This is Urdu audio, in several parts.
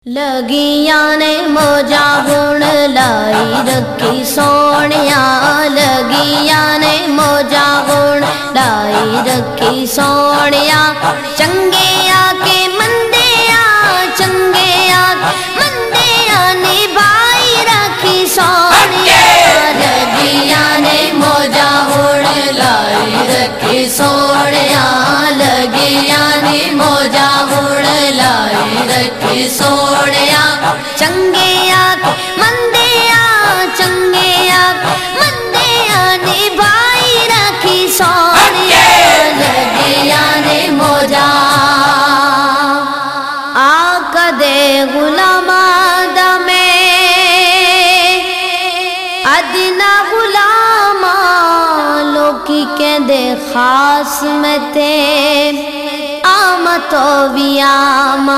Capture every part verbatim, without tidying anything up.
لگیاں نے موجا گن لائی رکھی سونیا، لگیاں نے موجا گن لائی رکھی سونیا، چنگیا کے مندیا چنگیا مندیا نبھائی رکھی سونیا، لگیاں نے موجا گن لائی رکھی سونیا، لگیاں نے موجا گن لائی رکھی سونیا، چنگیا مندیا چنگیا مندیا نبھائی رکھی سونیا، لگیاں نے موجا آقا دے غلاما دا میں ادنا غلاما لوکی کہندے خاص میں تے آما تو بھی آما،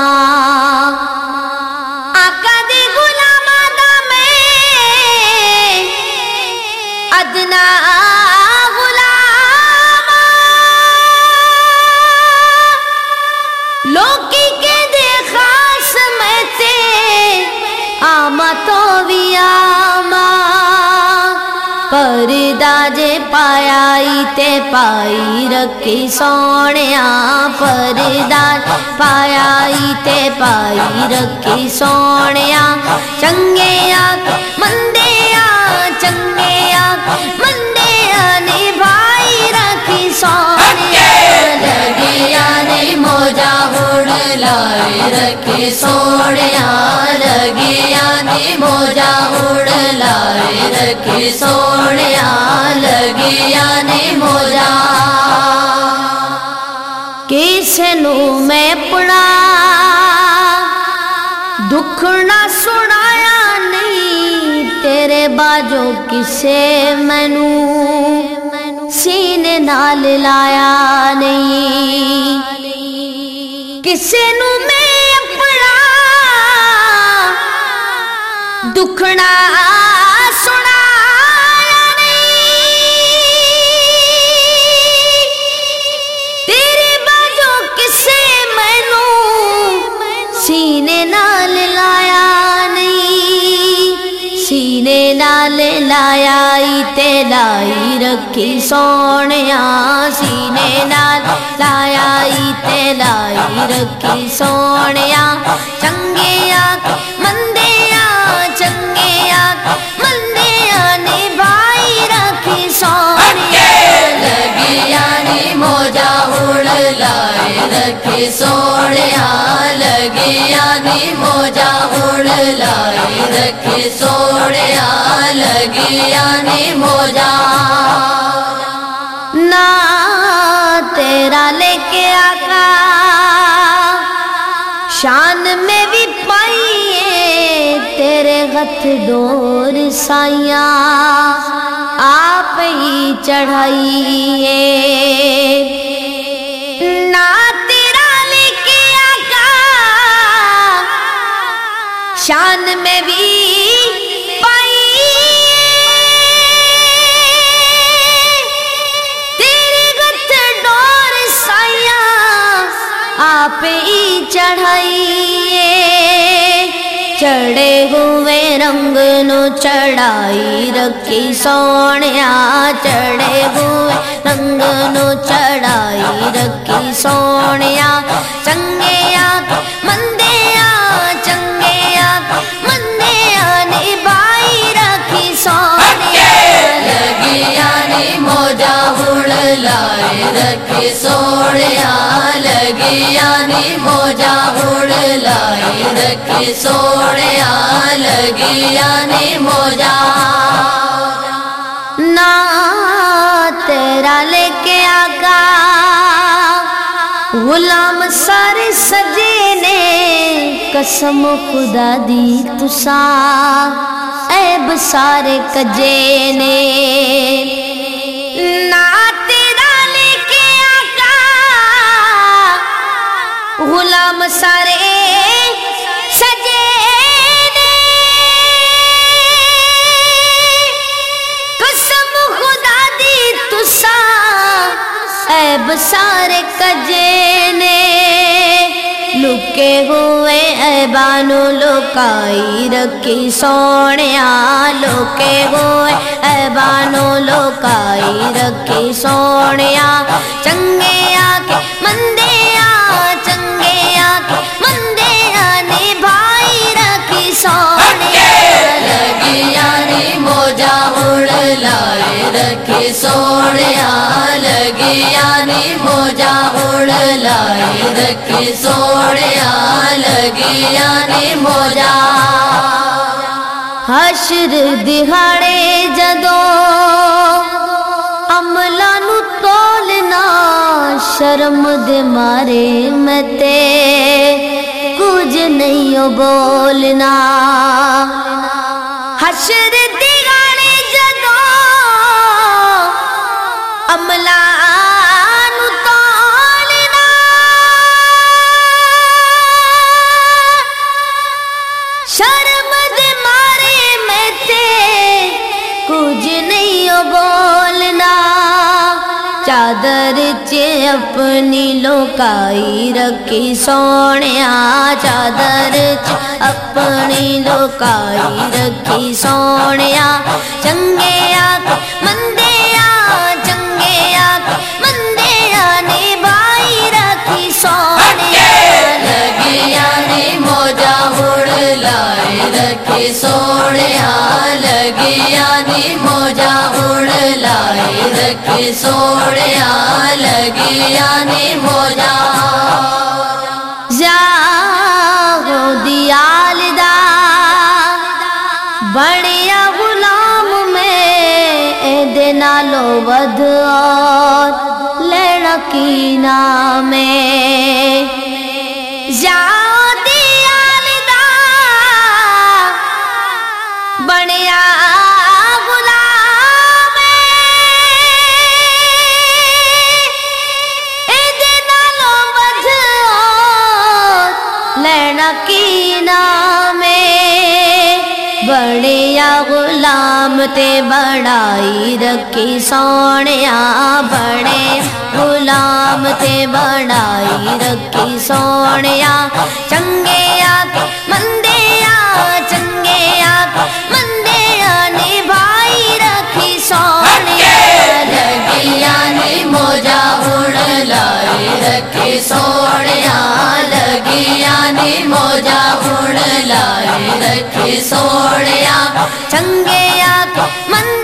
آقا دے غلاما دا میں ادنا غلاما لوکی کہندے خاص میں تے آما تو بھی آما، پردہ جے پایا تے پائی رکھی سونیا، پردہ پایا تے پائی رکھی سونیا، چنگیا مندیا چنگیا مندیا نبھائی رکھی سونیا، لگیاں نے موجا گن لائی رکھی سونیا، لگیاں نے موجا گن لائی رکھی سونیا، لگیاں نے موجا کسے نو میں پڑا دکھ نہ سنایا نہیں، تیرے باجو کسے مینو سینے نال لایا نہیں، کسے نو میں پڑا دکھ نہ سنایا نہیں، تیرے باجو کسے مینو سینے نال لایا نہیں، سینے نال لایا تے لائی رکھی سونیا، سینے نال لایا تے لائی رکھی سونیا، چنگیا مندیا چنگیا مندیا نبھائی رکھی سونیا، لگیاں نے موجا گن لائی رکھی سونیا، لگیاں نے موجا گن لائی رکھی سونیا، لگیاں نے موجا نا تیرا لے کے آقا شان میں بھی پائیے، تیرے غت ڈور سائیاں آپ ہی چڑھائیے، نا تیرا لے کے آقا شان میں بھی پائیے، تیرے غت ڈور سائیاں آپ ہی چڑھائیے، چڑھے ہوئے رنگ نو چڑھائی رکھی سونیا، چڑھے ہوئے رنگ نو چڑھائی رکھی سونیا، چنگیا مندیا چنگیا مندیا نبھائی رکھی سونیا، لگیاں نے موجا گن لائی رکھی سونیا، لگیاں نے موجا گن لائی رکھی سونیا، لگیاں نے موجا نا تیرا لے کے آقا غلام سارے سجے نے، قسم خدا دی تساں عیب سارے کجے نے، نا تیرا لے کے آقا غلام سارے سجے نے، قسم خدا دی تساں عیب سارے کجے نے، لکے ہوئے عیب ऐबानू लुकाई रखी सोनिया लोके होए ऐबानू लुकाई रखी सोनिया चंगे आके मंदे आ चंगे आके मंदे आने भाई रखी सोनिया लगिया नी मोजा उड़ लाए रखी सोनिया लगिया नी मोजा उड़ लाए रखी सोनिया लगिया नी मोजा हशर दिहाड़े जदों अमला नू तोलना शर्म दे मारे मैं ते कुछ नहीं बोलना हशर दिहाड़े जदों अमला नू तोलना शर्म दे मारे मैं ते कुछ नहीं बोलना चादर चे अपनी लुकाई रखी सोनिया चादर च अपनी लुकाई रखी सोनिया चंगे आके मंदे आ चंगे आके मंदे आने भाई रखी सोनिया लगिया नी मोजा उड़ लाए रखी सोनिया लगिया नी मोजा उड़ लाए रखी सोनिया लगिया नी मोजा जागो दियालदा बड़िया गुलाम में एदे नालो वध और लेना कीना में जाओ दियालदा बड़िया कीना में बड़िया गुलाम ते बड़ाई रखी सोनिया बड़े गुलाम ते बड़ाई रखी सोनिया चंगे आके मंदे आ चंगे आके मंदे आने भाई रखी सोनिया लगिया नी मोजा उड़ लाए रखी सोनिया लगिया नी मोजा उड़ लाए रखी सोनिया चंगे आके मन